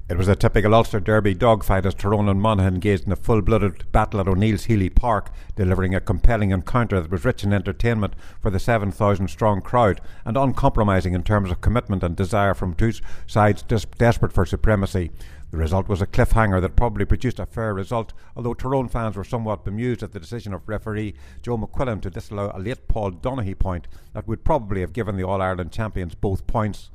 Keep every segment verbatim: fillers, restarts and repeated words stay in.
It was a typical Ulster Derby dogfight as Tyrone and Monaghan engaged in a full-blooded battle at O'Neill's Healy Park, delivering a compelling encounter that was rich in entertainment for the seven thousand strong crowd and uncompromising in terms of commitment and desire from two sides des- desperate for supremacy. The result was a cliffhanger that probably produced a fair result, although Tyrone fans were somewhat bemused at the decision of referee Joe McQuillan to disallow a late Paul Donaghy point that would probably have given the All-Ireland champions both points.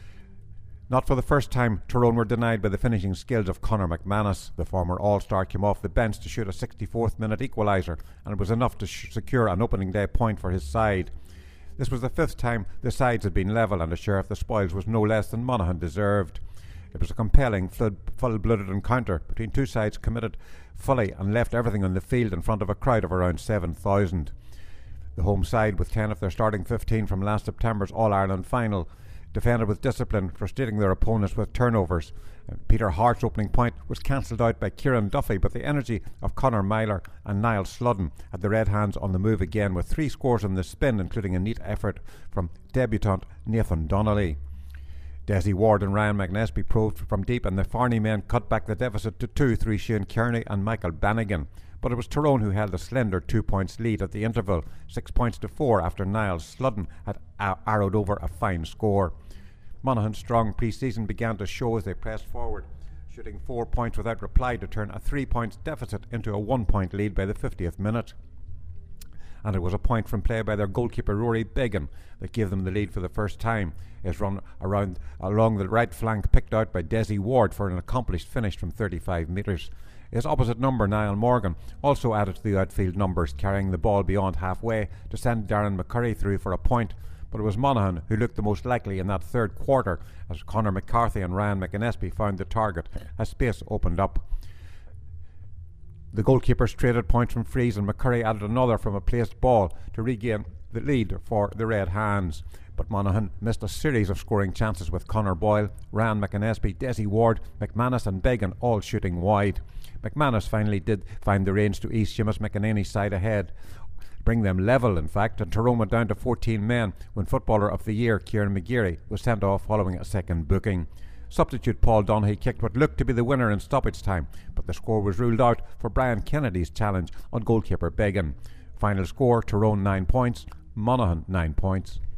Not for the first time, Tyrone were denied by the finishing skills of Conor McManus. The former All-Star came off the bench to shoot a sixty-fourth minute equaliser, and it was enough to sh- secure an opening day point for his side. This was the fifth time the sides had been level, and a share of the spoils was no less than Monaghan deserved. It was a compelling, full-blooded encounter between two sides committed fully and left everything on the field in front of a crowd of around seven thousand. The home side, with ten of their starting fifteen from last September's All-Ireland final, defended with discipline, frustrating their opponents with turnovers. Uh, Peter Hart's opening point was cancelled out by Kieran Duffy, but the energy of Conor Myler and Niall Sludden had the Red Hands on the move again, with three scores on the spin, including a neat effort from debutant Nathan Donnelly. Desi Ward and Ryan McNesby proved from deep, and the Farney men cut back the deficit to two through Shane Kearney and Michael Bannigan. But it was Tyrone who held a slender two points lead at the interval, six points to four after Niall Sludden had a- arrowed over a fine score. Monaghan's strong pre-season began to show as they pressed forward, shooting four points without reply to turn a three points deficit into a one point lead by the fiftieth minute. And it was a point from play by their goalkeeper Rory Beggan that gave them the lead for the first time. His run around along the right flank picked out by Desi Ward for an accomplished finish from thirty-five metres. His opposite number, Niall Morgan, also added to the outfield numbers, carrying the ball beyond halfway to send Darren McCurry through for a point. But it was Monaghan who looked the most likely in that third quarter as Conor McCarthy and Ryan McInnesby found the target as space opened up. The goalkeepers traded points from frees, and McCurry added another from a placed ball to regain the lead for the Red Hands. But Monaghan missed a series of scoring chances, with Conor Boyle, Ryan McInnesby, Desi Ward, McManus and Beggan all shooting wide. McManus finally did find the range to ease Seamus McEnany's side ahead, bring them level in fact, and Tyrone went down to fourteen men when Footballer of the Year Kieran McGeary was sent off following a second booking. Substitute Paul Donaghy kicked what looked to be the winner in stoppage time, but the score was ruled out for Brian Kennedy's challenge on goalkeeper Beggan. Final score, Tyrone nine points, Monaghan nine points.